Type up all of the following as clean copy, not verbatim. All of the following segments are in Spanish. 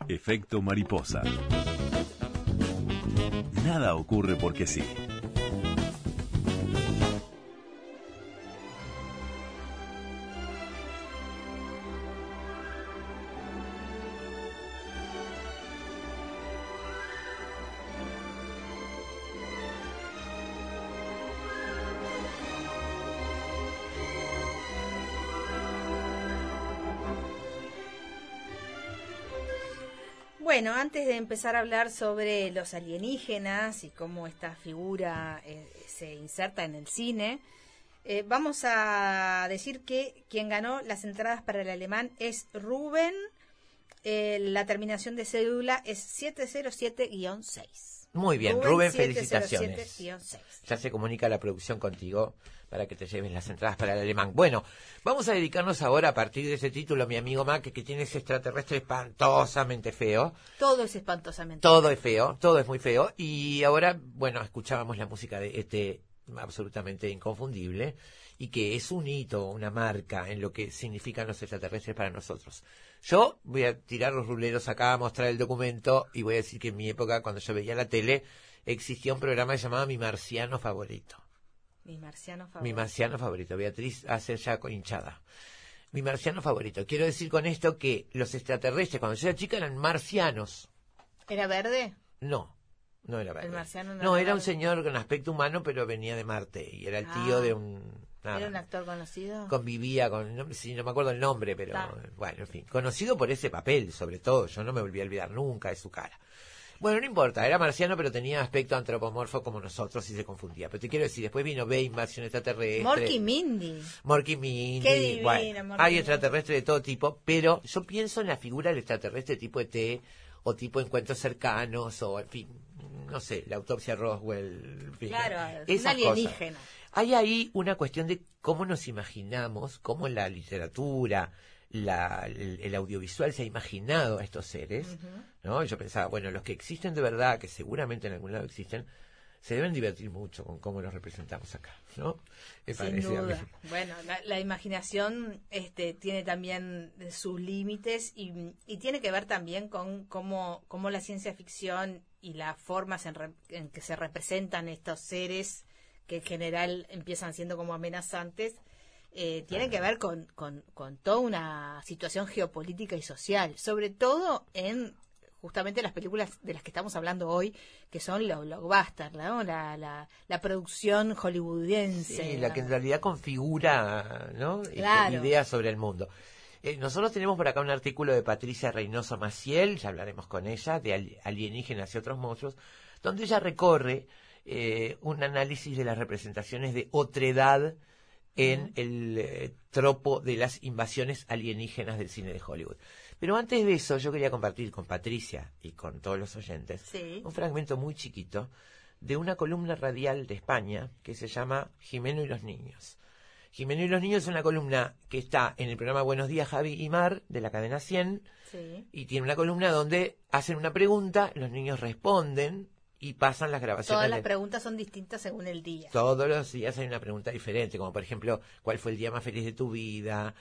Efecto mariposa. Nada ocurre porque sí. Bueno, antes de empezar a hablar sobre los alienígenas y cómo esta figura se inserta en el cine, vamos a decir que quien ganó las entradas para el alemán es Rubén. La terminación de cédula es 707-6. Muy bien, Rubén, felicitaciones. 707-6. Ya se comunica la producción contigo para que te lleven las entradas para el alemán. Bueno, vamos a dedicarnos ahora a partir de ese título, mi amigo Mac, que tiene ese extraterrestre espantosamente feo. Todo es espantosamente Todo es feo, todo es muy feo. Y ahora, bueno, escuchábamos la música de ET, absolutamente inconfundible, y que es un hito, una marca en lo que significan los extraterrestres para nosotros. Yo voy a tirar los ruleros acá, a mostrar el documento, y voy a decir que en mi época, cuando yo veía la tele, existía un programa que se llamaba Mi Marciano Favorito. Mi marciano favorito. Mi marciano favorito. Beatriz hace ya hinchada. Mi marciano favorito. Quiero decir con esto que los extraterrestres, cuando yo era chica, eran marcianos. ¿Era verde? No era verde. El marciano no era verde. un señor con aspecto humano, pero venía de Marte. Y era el tío de un... ¿Era un actor conocido? Convivía con... No me acuerdo el nombre, pero... Bueno, en fin. Conocido por ese papel, sobre todo. Yo no me volví a olvidar nunca de su cara. Bueno, no importa, era marciano, pero tenía aspecto antropomorfo como nosotros y se confundía. Pero te quiero decir, después vino B, invasión extraterrestre. Morky Mindy. Qué divino, bueno, Morky hay Mindy. extraterrestres de todo tipo, pero yo pienso en la figura del extraterrestre tipo ET, o tipo encuentros cercanos, o en fin, no sé, la autopsia Roswell, en fin, claro, esas un alienígena. Cosas. Hay ahí una cuestión de cómo nos imaginamos, cómo la literatura, el audiovisual se ha imaginado a estos seres, ¿no? Yo pensaba, bueno, los que existen de verdad, que seguramente en algún lado existen, se deben divertir mucho con cómo los representamos acá, ¿no? Sin duda. Bueno, la imaginación tiene también sus límites y tiene que ver también con cómo la ciencia ficción y las formas en que se representan estos seres, que en general empiezan siendo como amenazantes, tiene que ver con toda una situación geopolítica y social, sobre todo en justamente las películas de las que estamos hablando hoy, que son los blockbusters, ¿no? La producción hollywoodiense. Sí, la que en realidad configura, ¿no? Claro. Ideas sobre el mundo. Nosotros tenemos por acá un artículo de Patricia Reynoso Maciel, ya hablaremos con ella, de Alienígenas y otros monstruos, donde ella recorre un análisis de las representaciones de otredad en el tropo de las invasiones alienígenas del cine de Hollywood. Pero antes de eso, yo quería compartir con Patricia y con todos los oyentes un fragmento muy chiquito de una columna radial de España que se llama Jimeno y los niños. Jimeno y los niños es una columna que está en el programa Buenos Días, Javi y Mar, de la cadena 100, y tiene una columna donde hacen una pregunta, los niños responden y pasan las grabaciones. Todas las preguntas son distintas según el día. Todos los días hay una pregunta diferente, como por ejemplo, ¿cuál fue el día más feliz de tu vida?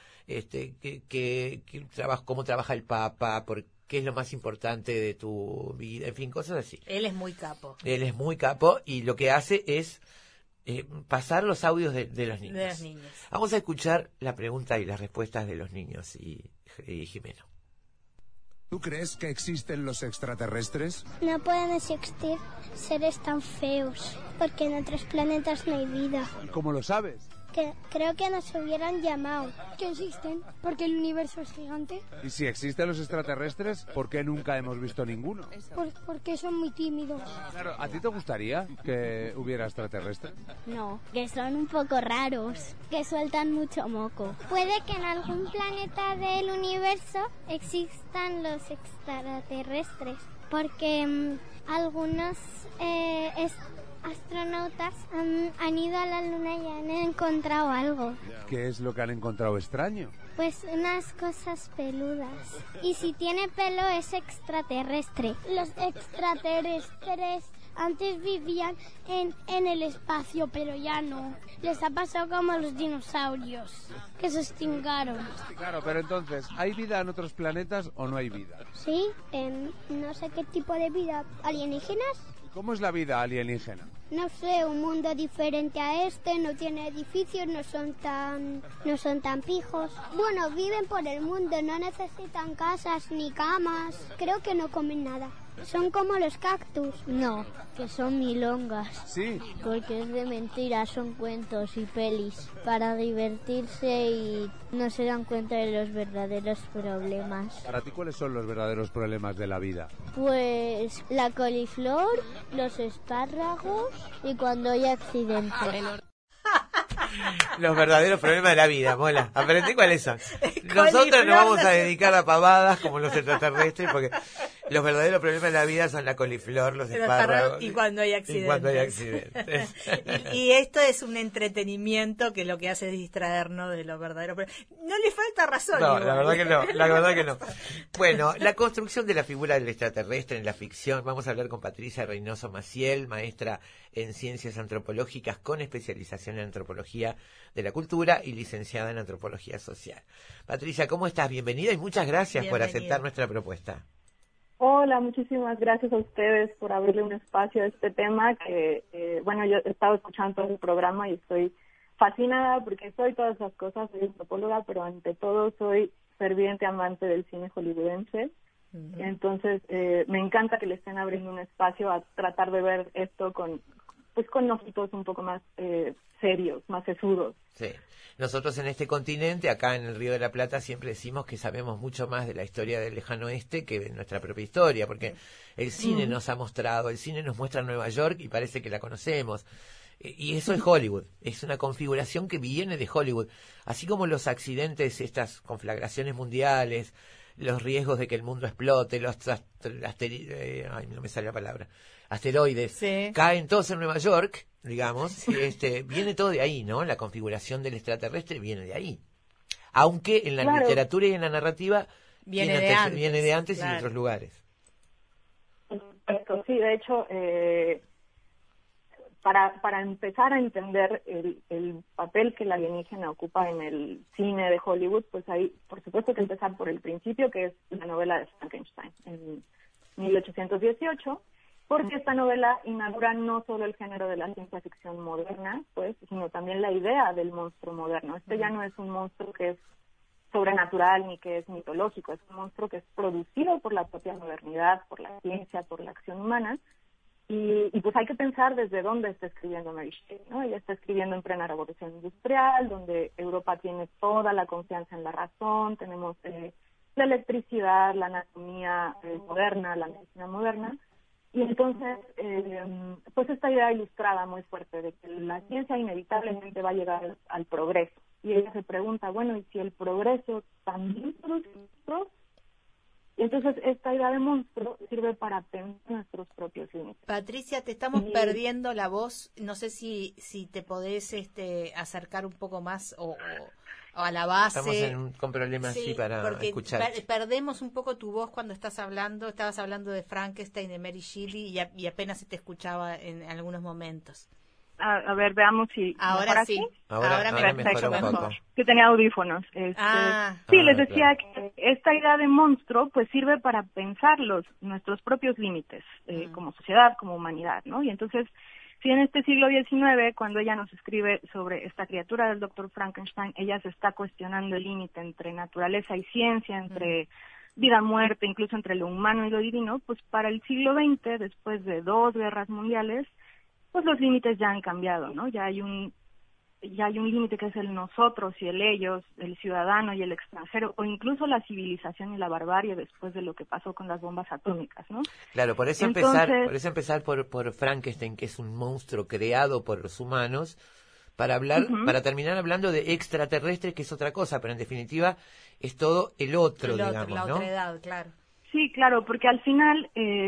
¿Cómo trabaja el Papa? ¿Qué es lo más importante de tu vida? En fin, cosas así. Él es muy capo. Él es muy capo y lo que hace es pasar los audios de los niños. De los niños. Vamos a escuchar la pregunta y las respuestas de los niños y Jimeno. ¿Tú crees que existen los extraterrestres? No pueden existir seres tan feos, porque en otros planetas no hay vida. ¿Cómo lo sabes? Que creo que nos hubieran llamado. Que existen, porque el universo es gigante. Y si existen los extraterrestres, ¿por qué nunca hemos visto ninguno? Porque son muy tímidos. Claro, ¿a ti te gustaría que hubiera extraterrestres? No, que son un poco raros, que sueltan mucho moco. Puede que en algún planeta del universo existan los extraterrestres, porque algunos astronautas han ido a la Luna y han encontrado algo. ¿Qué es lo que han encontrado extraño? Pues unas cosas peludas. Y si tiene pelo es extraterrestre. Los extraterrestres antes vivían en el espacio, pero ya no. Les ha pasado como a los dinosaurios, que se extinguieron. Claro, pero entonces, ¿hay vida en otros planetas o no hay vida? Sí, no sé qué tipo de vida. ¿Alienígenas? ¿Cómo es la vida alienígena? No sé, un mundo diferente a este, no tiene edificios, no son tan pijos. Bueno, viven por el mundo, no necesitan casas ni camas. Creo que no comen nada. Son como los cactus. No, que son milongas. Sí. Porque es de mentira, son cuentos y pelis para divertirse y no se dan cuenta de los verdaderos problemas. Para ti, ¿cuáles son los verdaderos problemas de la vida? Pues la coliflor, los espárragos y cuando hay accidentes. Los verdaderos problemas de la vida, Mola. Aprendí cuáles son. Nosotros nos vamos a dedicar a pavadas como los extraterrestres, porque los verdaderos problemas de la vida son la coliflor, los espárragos. Y cuando hay accidentes. Y esto es un entretenimiento que lo que hace es distraernos de los verdaderos problemas. No le falta razón. No, igual. la verdad que no. Bueno, la construcción de la figura del extraterrestre en la ficción. Vamos a hablar con Patricia Reynoso Maciel, maestra en Ciencias Antropológicas con especialización en Antropología de la Cultura y licenciada en Antropología Social. Patricia, ¿cómo estás? Bienvenida y muchas gracias por aceptar nuestra propuesta. Hola, muchísimas gracias a ustedes por abrirle un espacio a este tema que, bueno, yo he estado escuchando todo el programa y estoy fascinada porque soy todas esas cosas, soy antropóloga, pero ante todo soy ferviente amante del cine hollywoodense. Uh-huh. Entonces, me encanta que le estén abriendo un espacio a tratar de ver esto con ojitos un poco más serios, más sesudos. Sí. Nosotros en este continente, acá en el Río de la Plata, siempre decimos que sabemos mucho más de la historia del lejano oeste que de nuestra propia historia, porque el cine nos ha mostrado, el cine nos muestra Nueva York y parece que la conocemos. Y eso es Hollywood, es una configuración que viene de Hollywood. Así como los accidentes, estas conflagraciones mundiales, los riesgos de que el mundo explote, no me sale la palabra, asteroides, sí, caen todos en Nueva York, digamos, sí. Viene todo de ahí, ¿no? La configuración del extraterrestre viene de ahí. Aunque en la literatura y en la narrativa viene de antes claro. Y de otros lugares. Sí, de hecho, para empezar a entender el papel que el alienígena ocupa en el cine de Hollywood, pues hay, por supuesto, que empezar por el principio, que es la novela de Frankenstein, en 1818, porque esta novela inaugura no solo el género de la ciencia ficción moderna, pues, sino también la idea del monstruo moderno. Este ya no es un monstruo que es sobrenatural ni que es mitológico, es un monstruo que es producido por la propia modernidad, por la ciencia, por la acción humana. Y pues hay que pensar desde dónde está escribiendo Mary Shelley, ¿no? Ella está escribiendo en plena revolución industrial, donde Europa tiene toda la confianza en la razón, tenemos la electricidad, la anatomía moderna, la medicina moderna, y entonces pues esta idea ilustrada muy fuerte de que la ciencia inevitablemente va a llegar al progreso. Y ella se pregunta, bueno, ¿y si el progreso también produce monstruos? Y entonces esta idea de monstruo sirve para pensar nuestros propios límites. Patricia, te estamos perdiendo la voz. No sé si te podés acercar un poco más o a la base. Estamos con problemas sí, para escuchar. Perdemos un poco tu voz cuando estás hablando. Estabas hablando de Frankenstein, de Mary Shelley y apenas se te escuchaba en algunos momentos. A ver, veamos si... Ahora sí. Ahora mejor. Que tenía audífonos. Les decía que esta idea de monstruo pues sirve para pensar nuestros propios límites como sociedad, como humanidad, ¿no? Y entonces, si en este siglo XIX, cuando ella nos escribe sobre esta criatura del Dr. Frankenstein, ella se está cuestionando el límite entre naturaleza y ciencia, entre vida, muerte, incluso entre lo humano y lo divino, pues para el siglo XX, después de 2 guerras mundiales, pues los límites ya han cambiado, ¿no? Ya hay un límite que es el nosotros y el ellos, el ciudadano y el extranjero, o incluso la civilización y la barbarie después de lo que pasó con las bombas atómicas, ¿no? Claro, por eso empezar por Frankenstein, que es un monstruo creado por los humanos, para hablar, para terminar hablando de extraterrestres, que es otra cosa, pero en definitiva es todo el otro, digamos, la ¿no? otredad, claro. Sí, claro, porque al final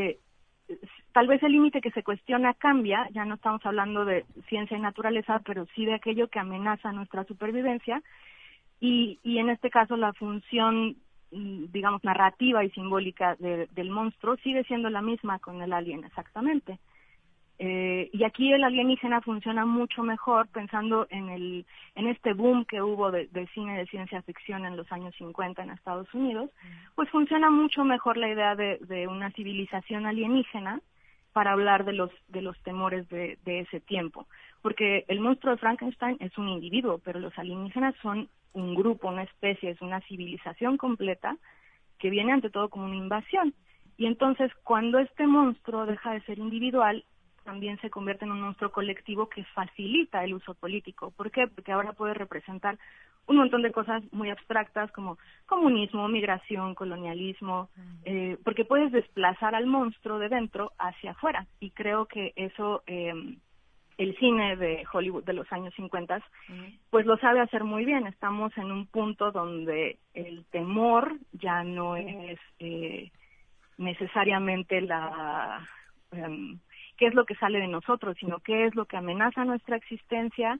tal vez el límite que se cuestiona cambia, ya no estamos hablando de ciencia y naturaleza, pero sí de aquello que amenaza nuestra supervivencia, y en este caso la función, digamos, narrativa y simbólica del monstruo sigue siendo la misma con el alien, exactamente. Y aquí el alienígena funciona mucho mejor pensando en este boom que hubo de cine de ciencia ficción en los años 50 en Estados Unidos, pues funciona mucho mejor la idea de una civilización alienígena para hablar de los temores de ese tiempo. Porque el monstruo de Frankenstein es un individuo, pero los alienígenas son un grupo, una especie, es una civilización completa que viene ante todo como una invasión. Y entonces cuando este monstruo deja de ser individual, también se convierte en un monstruo colectivo que facilita el uso político. ¿Por qué? Porque ahora puede representar un montón de cosas muy abstractas como comunismo, migración, colonialismo, porque puedes desplazar al monstruo de dentro hacia afuera. Y creo que eso el cine de Hollywood de los años 50 pues lo sabe hacer muy bien. Estamos en un punto donde el temor ya no es necesariamente qué es lo que sale de nosotros, sino qué es lo que amenaza nuestra existencia.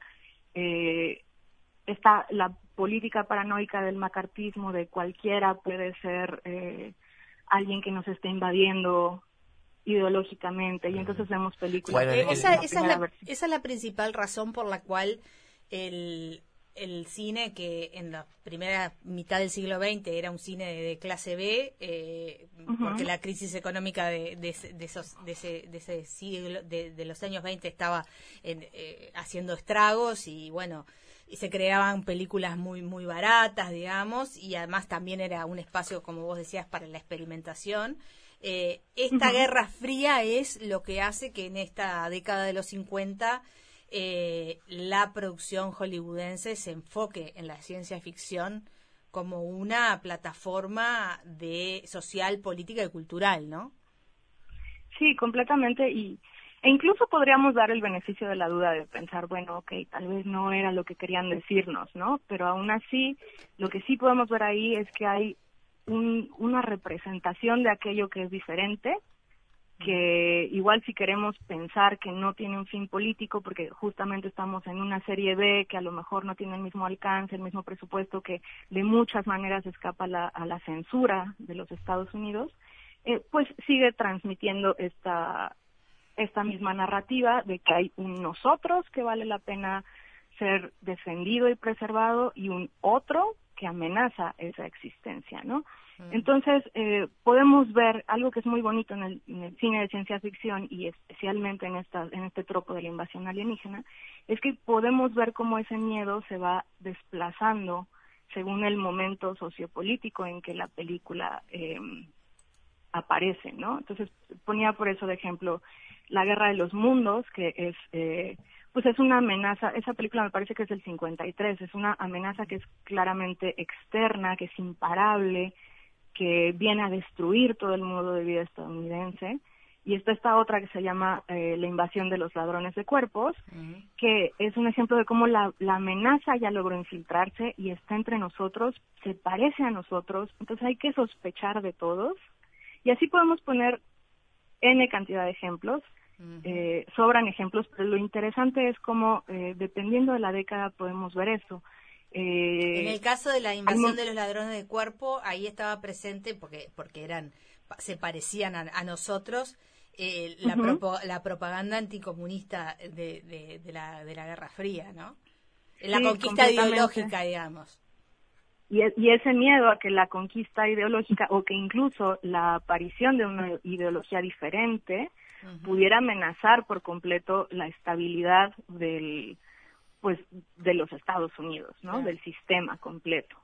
Está la política paranoica del macartismo, de cualquiera puede ser alguien que nos esté invadiendo ideológicamente, y entonces vemos películas. Bueno, esa es la principal razón por la cual el cine, que en la primera mitad del siglo XX era un cine de clase B, porque la crisis económica de ese siglo, de los años 20 estaba haciendo estragos, y bueno, y se creaban películas muy muy baratas, digamos, y además también era un espacio, como vos decías, para la experimentación. Esta Guerra Fría es lo que hace que en esta década de los 50 la producción hollywoodense se enfoque en la ciencia ficción como una plataforma de social, política y cultural, ¿no? Sí, completamente, e incluso podríamos dar el beneficio de la duda de pensar, bueno, okay, tal vez no era lo que querían decirnos, ¿no? Pero aún así, lo que sí podemos ver ahí es que hay una representación de aquello que es diferente, que igual si queremos pensar que no tiene un fin político, porque justamente estamos en una serie B que a lo mejor no tiene el mismo alcance, el mismo presupuesto, que de muchas maneras escapa a la censura de los Estados Unidos, pues sigue transmitiendo esta misma narrativa de que hay un nosotros que vale la pena ser defendido y preservado, y un otro que amenaza esa existencia, ¿no? Entonces, podemos ver algo que es muy bonito en el cine de ciencia ficción, y especialmente en este tropo de la invasión alienígena, es que podemos ver cómo ese miedo se va desplazando según el momento sociopolítico en que la película aparece, ¿no? Entonces, ponía por eso de ejemplo La Guerra de los Mundos, que es pues es una amenaza. Esa película me parece que es del 53, es una amenaza que es claramente externa, que es imparable, que viene a destruir todo el modo de vida estadounidense. Y está esta otra que se llama La invasión de los ladrones de cuerpos, que es un ejemplo de cómo la amenaza ya logró infiltrarse y está entre nosotros, se parece a nosotros, entonces hay que sospechar de todos. Y así podemos poner N cantidad de ejemplos. Sobran ejemplos, pero lo interesante es cómo, dependiendo de la década, podemos ver eso. En el caso de la invasión de los ladrones de cuerpo, ahí estaba presente, porque se parecían a nosotros, la propaganda anticomunista de la Guerra Fría, ¿no? La conquista ideológica, digamos. Y ese miedo a que la conquista ideológica, o que incluso la aparición de una ideología diferente, pudiera amenazar por completo la estabilidad de los Estados Unidos, ¿no? Claro. Del sistema completo.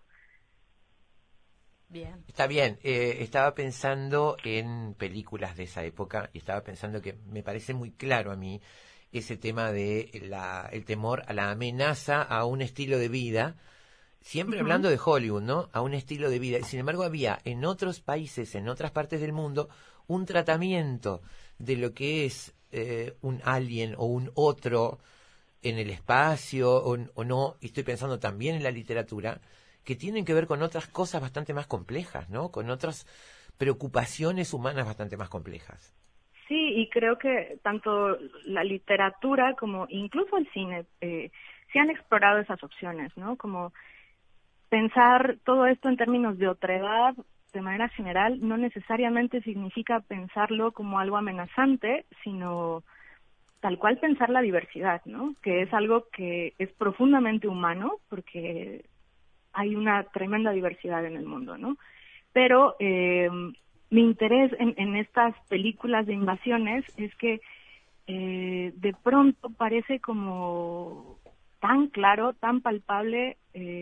Bien. Está bien. Estaba pensando en películas de esa época, y estaba pensando que me parece muy claro a mí ese tema de el temor a la amenaza a un estilo de vida, siempre hablando de Hollywood, ¿no? A un estilo de vida. Sin embargo, había en otros países, en otras partes del mundo, un tratamiento de lo que es un alien o un otro en el espacio o no. Y estoy pensando también en la literatura, que tienen que ver con otras cosas bastante más complejas, ¿no? Con otras preocupaciones humanas bastante más complejas. Sí, y creo que tanto la literatura como incluso el cine se han explorado esas opciones, ¿no? Como pensar todo esto en términos de otredad, de manera general, no necesariamente significa pensarlo como algo amenazante, sino tal cual pensar la diversidad, ¿no? Que es algo que es profundamente humano, porque hay una tremenda diversidad en el mundo, ¿no? Pero mi interés en estas películas de invasiones es que de pronto parece como tan claro, tan palpable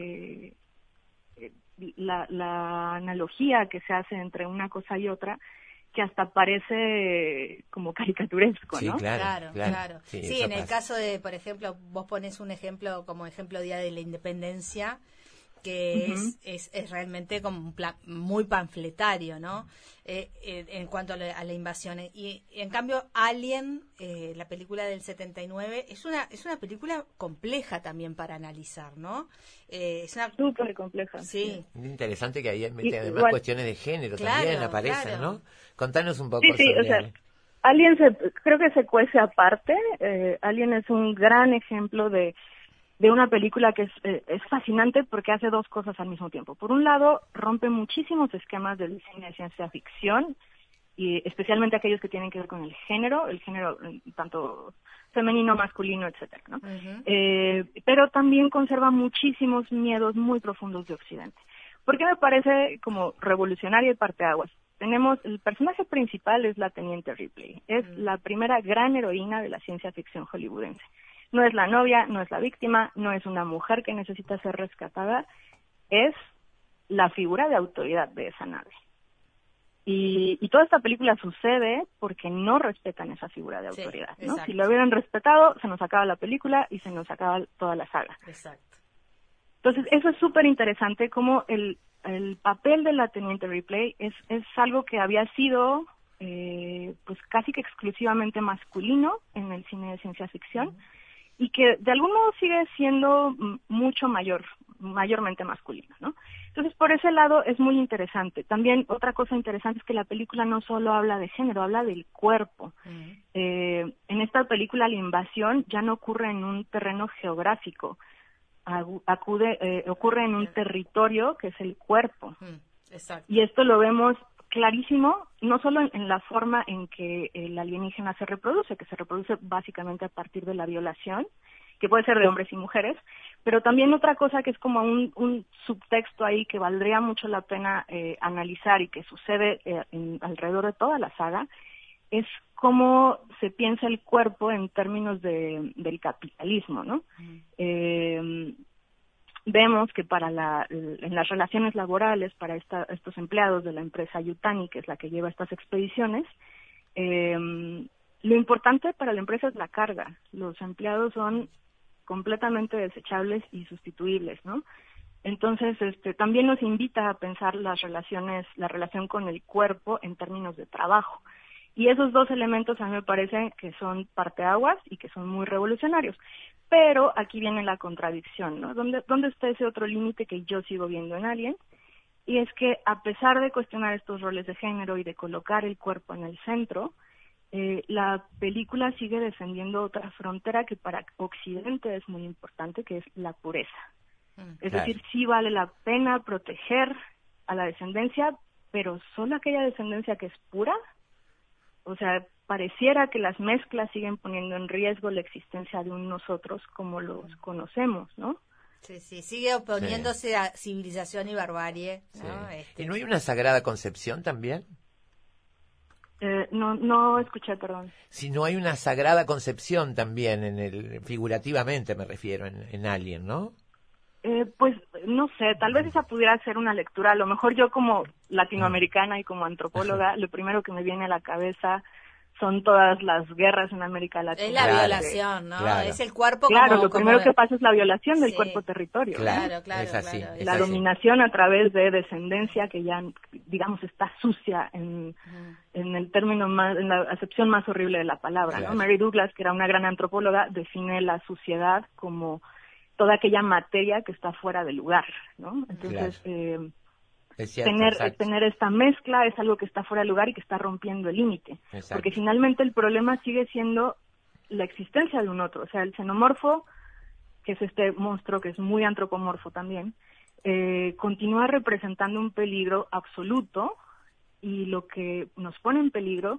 la analogía que se hace entre una cosa y otra, que hasta parece como caricaturesco, ¿no? Sí, claro. Sí, en el caso de, por ejemplo, vos pones un ejemplo como ejemplo Día de la Independencia, que es realmente como un plan muy panfletario, ¿no? En cuanto a la invasión. Y en cambio, Alien, la película del 79, es una película compleja también para analizar, ¿no? Es una súper compleja. Sí. Es interesante que ahí además igual, cuestiones de género también aparecen, ¿no? Contanos un poco sí, sobre o sea, Alien creo que se cuece aparte. Alien es un gran ejemplo de una película que es fascinante porque hace dos cosas al mismo tiempo. Por un lado, rompe muchísimos esquemas del cine de ciencia ficción, y especialmente aquellos que tienen que ver con el género tanto femenino, masculino, etcétera, ¿no? Pero también conserva muchísimos miedos muy profundos de Occidente. ¿Por qué me parece como revolucionaria y parteaguas? El personaje principal es la Teniente Ripley. Es la primera gran heroína de la ciencia ficción hollywoodense. No es la novia, no es la víctima, no es una mujer que necesita ser rescatada, es la figura de autoridad de esa nave. Y toda esta película sucede porque no respetan esa figura de autoridad, ¿no? Si lo hubieran respetado, se nos acaba la película y se nos acaba toda la saga. Exacto. Entonces, eso es súper interesante, como el papel de la Teniente Ripley es algo que había sido pues casi que exclusivamente masculino en el cine de ciencia ficción, y que de algún modo sigue siendo mayormente masculino, ¿no? Entonces, por ese lado es muy interesante. También otra cosa interesante es que la película no solo habla de género, habla del cuerpo. En esta película la invasión ya no ocurre en un terreno geográfico, ocurre en un territorio que es el cuerpo. Exacto. Y esto lo vemos clarísimo, no solo en la forma en que el alienígena se reproduce, que se reproduce básicamente a partir de la violación, que puede ser de hombres y mujeres, pero también otra cosa que es como un subtexto ahí que valdría mucho la pena analizar y que sucede alrededor de toda la saga, es cómo se piensa el cuerpo en términos del capitalismo, ¿no? Vemos que en las relaciones laborales para estos empleados de la empresa Yutani, que es la que lleva estas expediciones, lo importante para la empresa es la carga. Los empleados son completamente desechables y sustituibles, ¿no? Entonces, también nos invita a pensar la relación con el cuerpo en términos de trabajo. Y esos dos elementos a mí me parecen que son parteaguas y que son muy revolucionarios. Pero aquí viene la contradicción, ¿no? ¿Dónde está ese otro límite que yo sigo viendo en Alien? Y es que a pesar de cuestionar estos roles de género y de colocar el cuerpo en el centro, la película sigue defendiendo otra frontera que para Occidente es muy importante, que es la pureza. Es decir, sí vale la pena proteger a la descendencia, pero solo aquella descendencia que es pura. O sea, pareciera que las mezclas siguen poniendo en riesgo la existencia de un nosotros como los conocemos, ¿no? Sí, sigue oponiéndose a civilización y barbarie, ¿no? ¿Y no hay una sagrada concepción también? No escuché, perdón. Si no hay una sagrada concepción también, figurativamente me refiero, en Alien, ¿no? Pues no sé, tal vez esa pudiera ser una lectura. A lo mejor yo como latinoamericana y como antropóloga, lo primero que me viene a la cabeza son todas las guerras en América Latina. Es la violación, ¿no? Claro. Es el cuerpo lo primero que pasa es la violación del cuerpo territorio. Claro, es así. claro. La dominación a través de descendencia que ya, digamos, está sucia en el término más, en la acepción más horrible de la palabra, ¿no? Mary Douglas, que era una gran antropóloga, define la suciedad como toda aquella materia que está fuera de lugar, ¿no? Entonces, es cierto, tener esta mezcla es algo que está fuera de lugar y que está rompiendo el límite. Porque finalmente el problema sigue siendo la existencia de un otro. O sea, el xenomorfo, que es este monstruo que es muy antropomorfo también, continúa representando un peligro absoluto, y lo que nos pone en peligro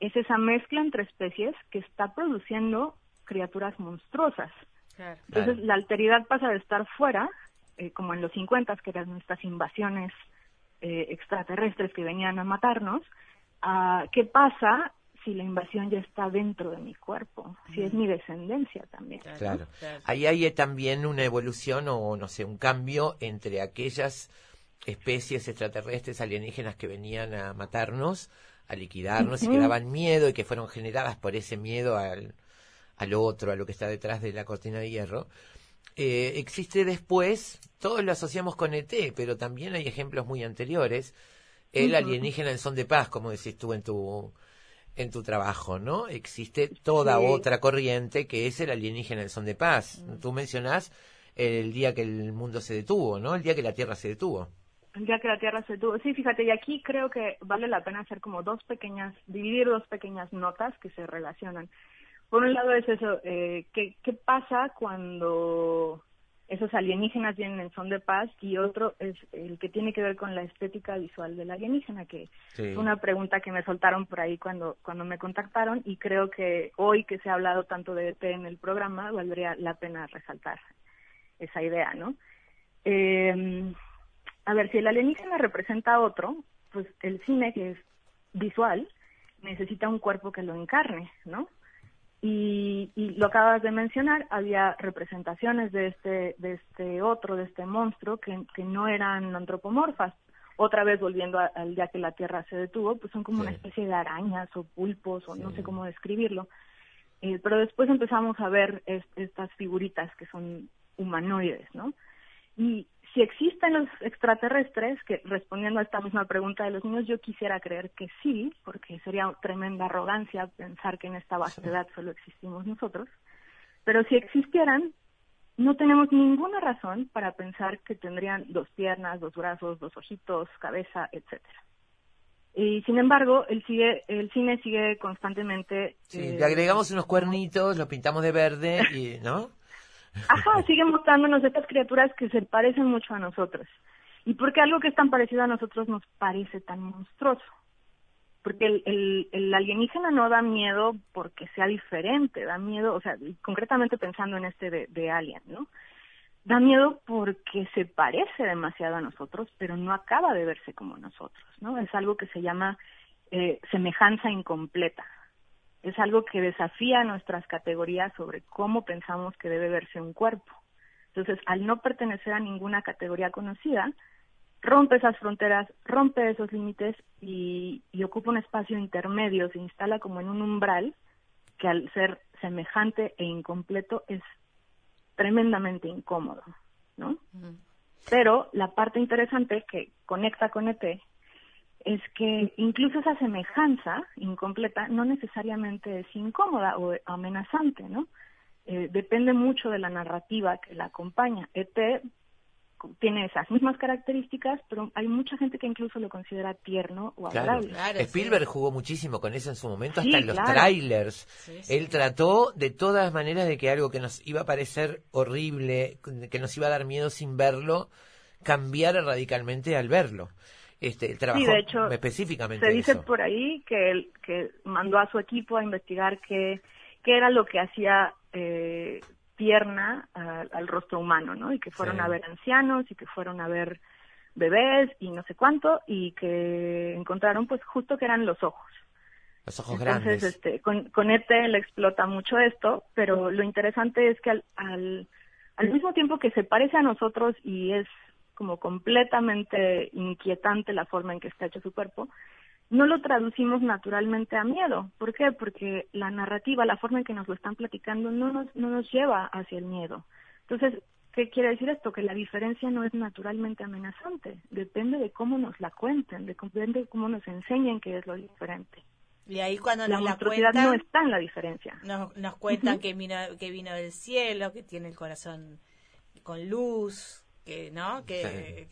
es esa mezcla entre especies que está produciendo criaturas monstruosas. Claro. Entonces la alteridad pasa de estar fuera, como en los 50, que eran estas invasiones extraterrestres que venían a matarnos, a qué pasa si la invasión ya está dentro de mi cuerpo, si es mi descendencia también. Claro. Ahí hay también una evolución o, no sé, un cambio entre aquellas especies extraterrestres alienígenas que venían a matarnos, a liquidarnos y que daban miedo y que fueron generadas por ese miedo al otro, a lo que está detrás de la cortina de hierro. Existe después, todos lo asociamos con ET, pero también hay ejemplos muy anteriores. El alienígena en son de paz, como decís tú en tu trabajo, ¿no? Existe toda otra corriente que es el alienígena en son de paz. Tú mencionás el día que el mundo se detuvo, ¿no? El día que la Tierra se detuvo. El día que la Tierra se detuvo. Sí, fíjate, y aquí creo que vale la pena hacer como dividir dos pequeñas notas que se relacionan. Por un lado es eso, ¿qué pasa cuando esos alienígenas vienen en son de paz? Y otro es el que tiene que ver con la estética visual del alienígena, que es una pregunta que me soltaron por ahí cuando me contactaron, y creo que hoy que se ha hablado tanto de ET en el programa, valdría la pena resaltar esa idea, ¿no? A ver, si el alienígena representa a otro, pues el cine, que es visual, necesita un cuerpo que lo encarne, ¿no? Y lo acabas de mencionar, había representaciones de este monstruo que no eran antropomorfas. Otra vez volviendo al día que la Tierra se detuvo, pues son como una especie de arañas o pulpos o no sé cómo describirlo. Pero después empezamos a ver estas figuritas que son humanoides, ¿no? Y si existen los extraterrestres, que respondiendo a esta misma pregunta de los niños, yo quisiera creer que sí, porque sería tremenda arrogancia pensar que en esta vastedad solo existimos nosotros, pero si existieran, no tenemos ninguna razón para pensar que tendrían 2 piernas, 2 brazos, 2 ojitos, cabeza, etcétera. Y sin embargo, el cine sigue constantemente... le agregamos unos cuernitos, los pintamos de verde, y ¿no? Ajá, sigue mostrándonos estas criaturas que se parecen mucho a nosotros. ¿Y por qué algo que es tan parecido a nosotros nos parece tan monstruoso? Porque el alienígena no da miedo porque sea diferente, da miedo, o sea, concretamente pensando en de Alien, ¿no? Da miedo porque se parece demasiado a nosotros, pero no acaba de verse como nosotros, ¿no? Es algo que se llama semejanza incompleta. Es algo que desafía nuestras categorías sobre cómo pensamos que debe verse un cuerpo. Entonces, al no pertenecer a ninguna categoría conocida, rompe esas fronteras, rompe esos límites y ocupa un espacio intermedio, se instala como en un umbral que al ser semejante e incompleto es tremendamente incómodo, ¿no? Pero la parte interesante que conecta con ET es que incluso esa semejanza incompleta no necesariamente es incómoda o amenazante, ¿no? Depende mucho de la narrativa que la acompaña. ET tiene esas mismas características, pero hay mucha gente que incluso lo considera tierno o adorable. Claro, Spielberg jugó muchísimo con eso en su momento, hasta Sí, en los claro. trailers. Sí. Él trató de todas maneras de que algo que nos iba a parecer horrible, que nos iba a dar miedo sin verlo, cambiara radicalmente al verlo. Él trabajó Sí, de hecho, específicamente se dice eso. por ahí que mandó a su equipo a investigar qué era lo que hacía tierna al rostro humano, ¿no? Y que fueron a ver ancianos y que fueron a ver bebés y no sé cuánto, y que encontraron pues justo que eran los ojos. Los ojos Entonces, grandes. con ET le explota mucho esto, pero lo interesante es que al mismo tiempo que se parece a nosotros y es como completamente inquietante la forma en que está hecho su cuerpo, no lo traducimos naturalmente a miedo. ¿Por qué? Porque la narrativa, la forma en que nos lo están platicando, no nos lleva hacia el miedo. Entonces, ¿qué quiere decir esto? Que la diferencia no es naturalmente amenazante. Depende de cómo nos la cuenten, depende de cómo nos enseñen qué es lo diferente. Y ahí cuando La nos la monstruosidad cuentan, no está en la diferencia. nos cuentan que vino del cielo, que tiene el corazón con luz, que no, que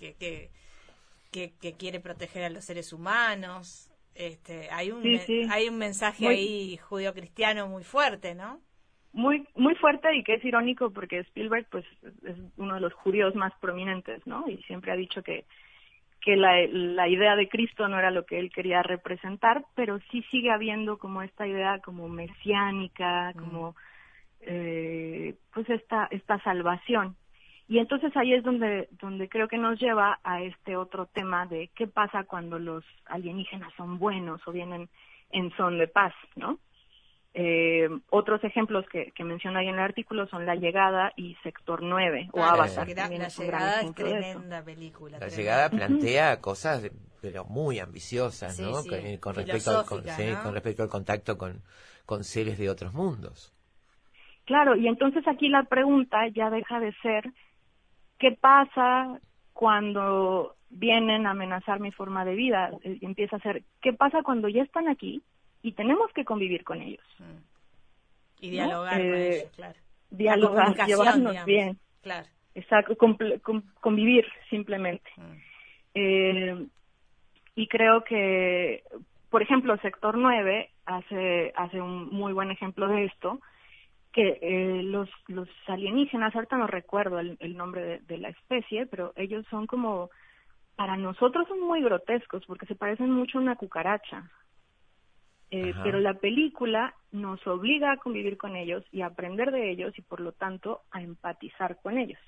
quiere proteger a los seres humanos. Hay un mensaje ahí judío-cristiano muy fuerte, ¿no? Muy muy fuerte, y que es irónico porque Spielberg pues es uno de los judíos más prominentes, ¿no? Y siempre ha dicho que que la idea de Cristo no era lo que él quería representar, pero sí sigue habiendo como esta idea como mesiánica, como pues esta salvación. Y entonces ahí es donde creo que nos lleva a este otro tema de qué pasa cuando los alienígenas son buenos o vienen en son de paz, ¿no? Otros ejemplos que menciona ahí en el artículo son La Llegada y Sector 9 o Avatar. La también es un gran Llegada es ejemplo de eso. tremenda película. La tremenda. Llegada plantea cosas, pero muy ambiciosas, Sí, ¿no? sí, Con filosófica, ¿no? con respecto al contacto con seres de otros mundos. Claro, y entonces aquí la pregunta ya deja de ser ¿qué pasa cuando vienen a amenazar mi forma de vida? Empieza a ser ¿qué pasa cuando ya están aquí y tenemos que convivir con ellos? Y dialogar con ellos, claro. Dialogar, llevarnos digamos. bien. Claro. Exacto, convivir simplemente. Y creo que, por ejemplo, Sector 9 hace un muy buen ejemplo de esto, que los alienígenas, ahorita no recuerdo el nombre de la especie, pero ellos son como, para nosotros son muy grotescos porque se parecen mucho a una cucaracha. Pero la película nos obliga a convivir con ellos y a aprender de ellos y por lo tanto a empatizar con ellos.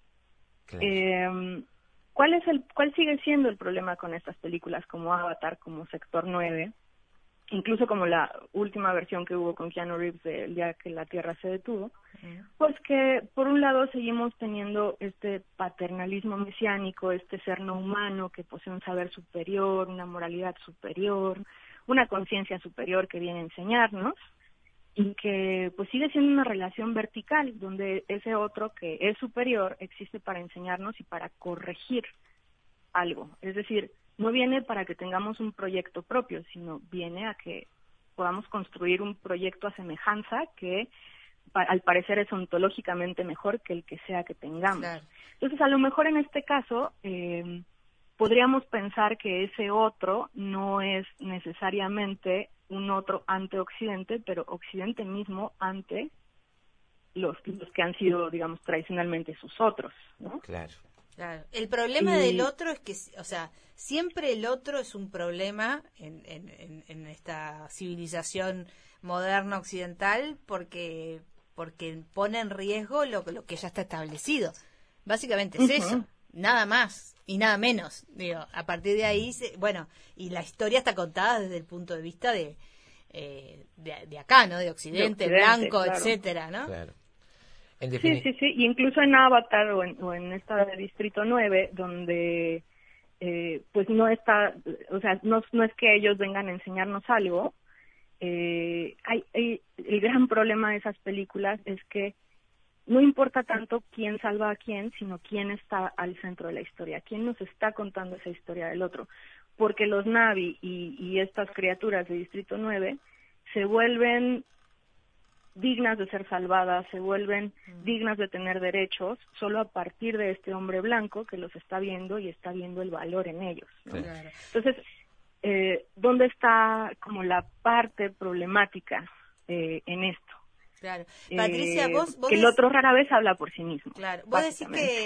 Claro. ¿Cuál sigue siendo el problema con estas películas como Avatar, como Sector 9? Incluso como la última versión que hubo con Keanu Reeves de El día que la Tierra se detuvo, pues que por un lado seguimos teniendo este paternalismo mesiánico, este ser no humano que posee un saber superior, una moralidad superior, una conciencia superior que viene a enseñarnos, y que pues sigue siendo una relación vertical, donde ese otro que es superior existe para enseñarnos y para corregir algo. Es decir, no viene para que tengamos un proyecto propio, sino viene a que podamos construir un proyecto a semejanza que al parecer es ontológicamente mejor que el que sea que tengamos. Claro. Entonces, a lo mejor en este caso, podríamos pensar que ese otro no es necesariamente un otro ante Occidente, pero Occidente mismo ante los que han sido, digamos, tradicionalmente sus otros, ¿no? Claro. Claro. El problema del otro es que, o sea, siempre el otro es un problema en esta civilización moderna occidental porque pone en riesgo lo que ya está establecido. Básicamente es eso, nada más y nada menos. Digo, a partir de ahí, bueno, y la historia está contada desde el punto de vista de acá, ¿no? De Occidente, blanco, claro, etcétera, ¿no? Claro. Sí, y incluso en Avatar o en esta de Distrito 9, donde pues no está, o sea, no es que ellos vengan a enseñarnos algo, el gran problema de esas películas es que no importa tanto quién salva a quién, sino quién está al centro de la historia, quién nos está contando esa historia del otro, porque los Na'vi y estas criaturas de Distrito 9 se vuelven dignas de ser salvadas, se vuelven dignas de tener derechos solo a partir de este hombre blanco que los está viendo y está viendo el valor en ellos, ¿no? Claro. Entonces, ¿dónde está como la parte problemática en esto? Claro. Patricia, vos que el otro rara vez habla por sí mismo. Claro. Vos decís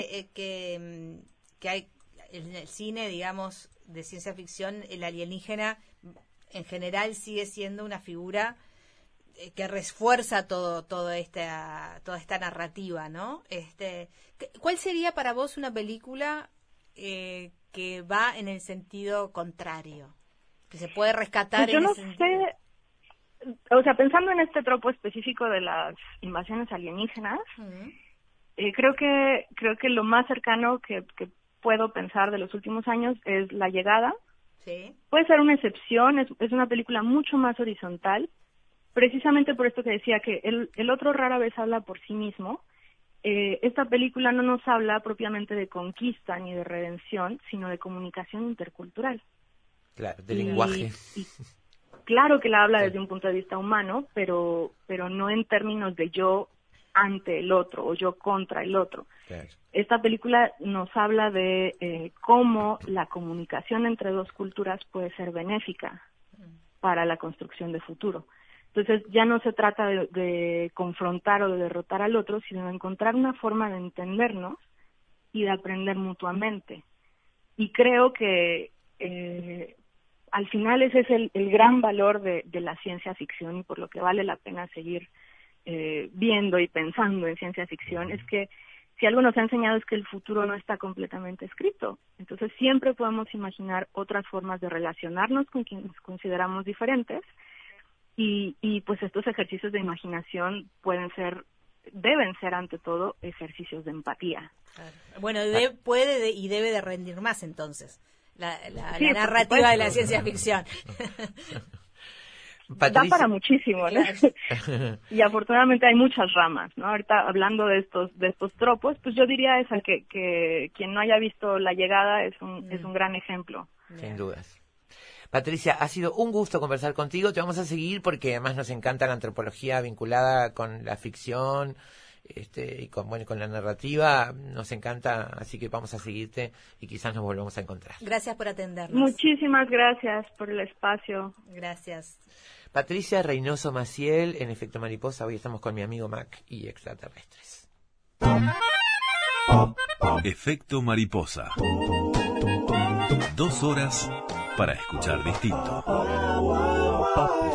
que hay en el cine, digamos, de ciencia ficción, el alienígena en general sigue siendo una figura que refuerza toda esta narrativa, ¿no? ¿Cuál sería para vos una película que va en el sentido contrario, que se puede rescatar? Pues yo no sé, o sea, pensando en este tropo específico de las invasiones alienígenas, creo que lo más cercano que puedo pensar de los últimos años es La Llegada. Sí. Puede ser una excepción, es una película mucho más horizontal, precisamente por esto que decía que el otro rara vez habla por sí mismo. Esta película no nos habla propiamente de conquista ni de redención, sino de comunicación intercultural. Claro, de lenguaje. Y claro que la habla desde un punto de vista humano, pero no en términos de yo ante el otro o yo contra el otro. Claro. Esta película nos habla de cómo la comunicación entre dos culturas puede ser benéfica para la construcción de futuro. Entonces ya no se trata de confrontar o de derrotar al otro, sino de encontrar una forma de entendernos y de aprender mutuamente. Y creo que al final ese es el gran valor de la ciencia ficción, y por lo que vale la pena seguir viendo y pensando en ciencia ficción, es que si algo nos ha enseñado es que el futuro no está completamente escrito. Entonces siempre podemos imaginar otras formas de relacionarnos con quienes consideramos diferentes, y pues estos ejercicios de imaginación deben ser ante todo ejercicios de empatía. Claro. Bueno, puede y debe de rendir más entonces Sí, la narrativa de la ciencia ficción. Patricia. Da para muchísimo, ¿no? Y afortunadamente hay muchas ramas, ¿no? Ahorita hablando de estos tropos, pues yo diría esa que quien no haya visto La Llegada es un gran ejemplo. Sin dudas. Patricia, ha sido un gusto conversar contigo. Te vamos a seguir porque además nos encanta la antropología vinculada con la ficción, y con la narrativa. Nos encanta, así que vamos a seguirte y quizás nos volvamos a encontrar. Gracias por atendernos. Muchísimas gracias por el espacio. Gracias. Patricia Reynoso Maciel, en Efecto Mariposa. Hoy estamos con mi amigo Mac y extraterrestres. Efecto Mariposa. 2 horas para escuchar distinto.